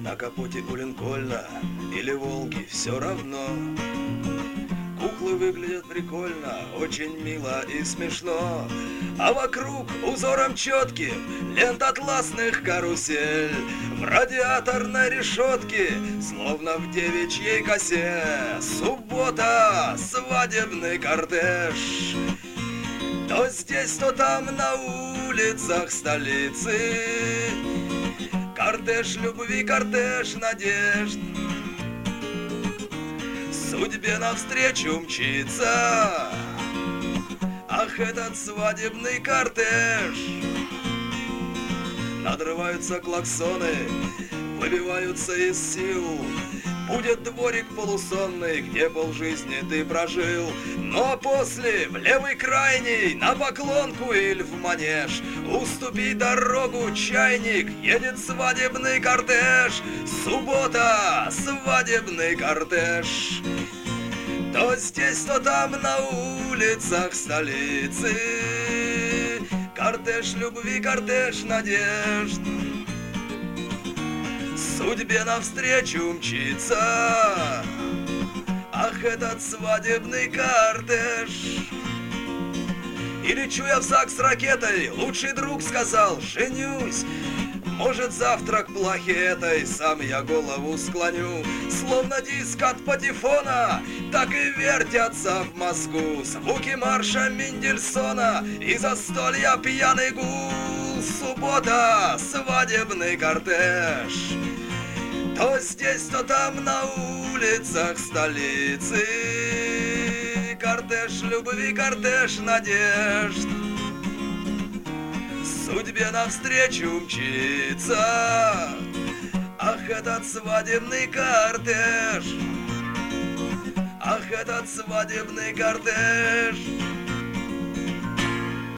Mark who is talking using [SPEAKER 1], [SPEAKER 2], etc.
[SPEAKER 1] На капоте у Линкольна или Волги, все равно. Куклы выглядят прикольно, очень мило и смешно. А вокруг узором четким лент атласных карусель. В радиаторной решетке, словно в девичьей косе. Суббота, свадебный кортеж. То здесь, то там на улицах столицы. Кортеж любви, кортеж надежд. Судьбе навстречу мчится. Ах, этот свадебный кортеж. Надрываются клаксоны, выбиваются из сил. Будет дворик полусонный, где полжизни ты прожил. Но после в левый крайний, на поклонку или в манеж. Уступи дорогу, чайник, едет свадебный кортеж. Суббота, свадебный кортеж. То здесь, то там на улицах столицы. Кортеж любви, кортеж надежд. Судьбе навстречу мчится. Ах, этот свадебный кортеж. И лечу я в ЗАГС с ракетой. Лучший друг сказал: женюсь. Может, завтра к плахе этой сам я голову склоню. Словно диск от патефона, так и вертятся в мозгу звуки марша Мендельсона и застолья пьяный гул. Суббота, свадебный кортеж. То здесь, то там на улицах столицы. Кортеж любви, кортеж надежд. Судьбе навстречу мчится. Ах, этот свадебный кортеж. Ах, этот свадебный кортеж.